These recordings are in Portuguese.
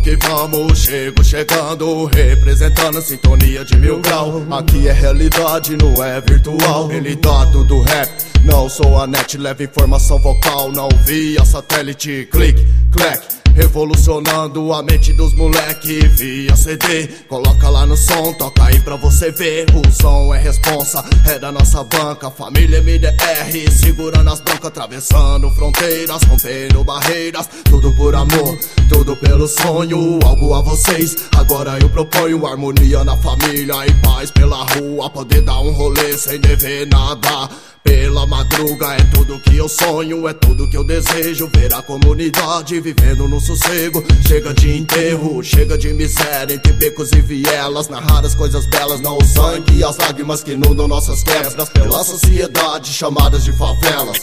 que vamos, chegando, representando a sintonia de 1000 grau. Aqui é realidade, não é virtual. Realidade do rap, não sou a net, leva informação vocal, não via satélite. Clique, clack, revolucionando a mente dos moleque via CD. Coloca lá no som, toca aí pra você ver. O som é responsa, é da nossa banca. Família MDR, segurando as broncas, atravessando fronteiras, rompendo barreiras. Tudo por amor, tudo pelo sonho. Algo a vocês, agora eu proponho harmonia na família e paz pela rua. Poder dar um rolê sem dever nada pela madruga, é tudo que eu sonho, é tudo que eu desejo. Ver a comunidade vivendo no sossego. Chega de enterro, chega de miséria entre becos e vielas. Narrar as coisas belas, não o sangue e as lágrimas que inundam nossas quebras. Pela sociedade, chamadas de favelas.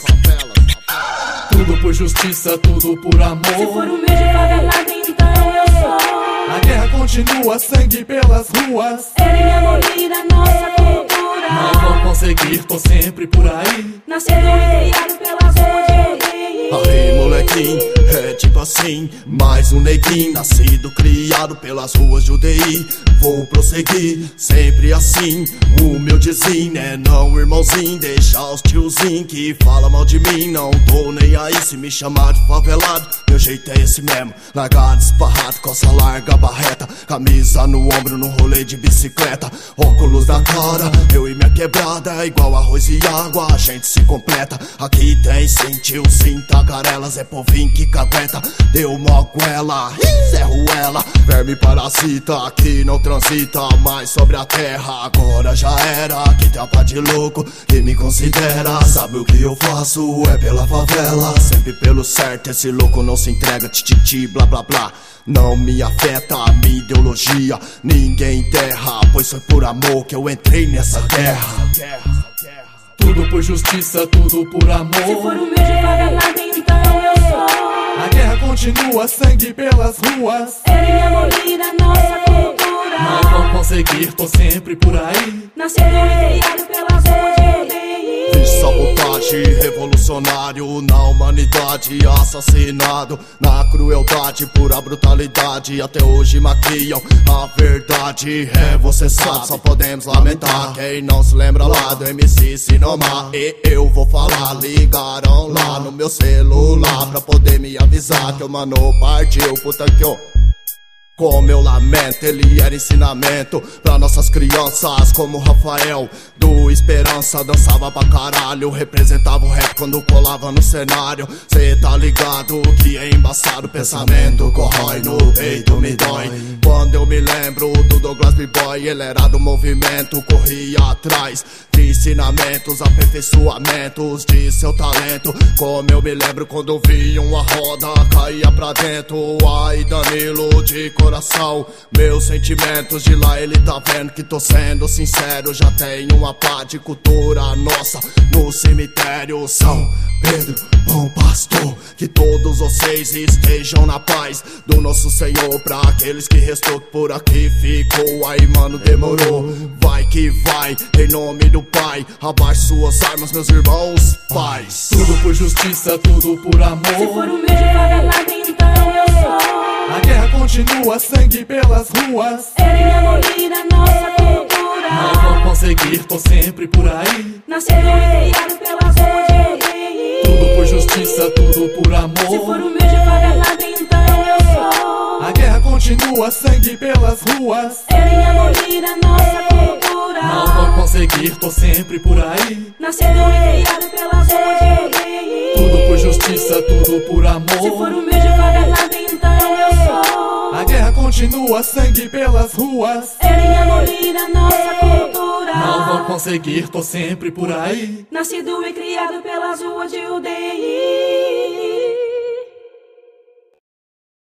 Tudo por justiça, tudo por amor. Se for um mês de favelado, então eu sou. A guerra continua, sangue pelas ruas. Querem abolir a nossa cultura. Não vão conseguir, tô sempre por aí. Nascido e criado pelas ruas de UDI. Aí molequinho, é tipo assim, mais um neguinho, nascido, criado pelas ruas de UDI. Vou prosseguir, sempre assim, humildezinho, né não irmãozinho. Deixa os tiozinho que fala mal de mim, não tô nem aí se me chamar de favelado. Meu jeito é esse mesmo, largado, esparrado, calça larga, barreta, camisa no ombro, no rolê de bicicleta, óculos na cara, eu e minha quebrada, é igual arroz e água, a gente se completa. Aqui tem sim, tio, sim, tagarelas, é povinho que cagueta, deu moguela, Zé Ruela, verme parasita, que não transita mais sobre a terra. Agora já era, que tapa de louco, que me considera, sabe o que eu faço, é pela favela, sempre pelo certo, esse louco não se entrega, tititi, blá blá blá. Não me afeta a minha ideologia, ninguém enterra, pois foi por amor que eu entrei nessa guerra. Tudo por justiça, tudo por amor. Se for um mês de favelado, então eu sou. A guerra continua, sangue pelas ruas. Querem abolir a nossa cultura. Não vão conseguir, tô sempre por aí. Nascido e criado pelas ruas de UDI. Sabotagem, revolucionário na humanidade, assassinado na crueldade, pura brutalidade. Até hoje maquiam a verdade, é você sabe, só podemos lamentar. Quem não se lembra lá do MC Sinomar. E eu vou falar, ligaram lá no meu celular pra poder me avisar que o mano partiu, puta que eu... Como eu lamento, ele era ensinamento pra nossas crianças, como Rafael do Esperança. Dançava pra caralho, representava o rap quando colava no cenário. Cê tá ligado que é embaçado, o pensamento corrói no peito, me dói. Quando eu me lembro do Douglas B-Boy, ele era do movimento, corria atrás de ensinamentos, aperfeiçoamentos de seu talento. Como eu me lembro quando vi uma roda caía pra dentro. Ai, Danilo de coração, meus sentimentos de lá ele tá vendo que tô sendo sincero. Já tenho uma pá de cultura nossa no cemitério. São Pedro, bom pastor, que todos vocês estejam na paz do nosso Senhor. Pra aqueles que restou por aqui ficou, aí mano demorou. Vai que vai, em nome do Pai, abaixe suas armas meus irmãos, paz. Tudo por justiça, tudo por amor. Se for um mês de favelado, então eu sou. A guerra continua, sangue pelas ruas. Querem abolir a nossa cultura. Não vão conseguir, tô sempre por aí. Nascido e criado pelas ruas de UDI. Tudo por justiça, tudo por amor. Se for um mês de favelado, então eu sou. A guerra continua, sangue pelas ruas. Querem abolir a nossa cultura. Não vão conseguir, tô sempre por aí. Nascido e criado pelas ruas de UDI. Tudo por justiça, tudo por amor. Se for um mês de favelado, então eu sou. A guerra continua, sangue pelas ruas. Querem abolir a nossa cultura. Não vão conseguir, tô sempre por aí. Nascido e criado pelas ruas de UDI.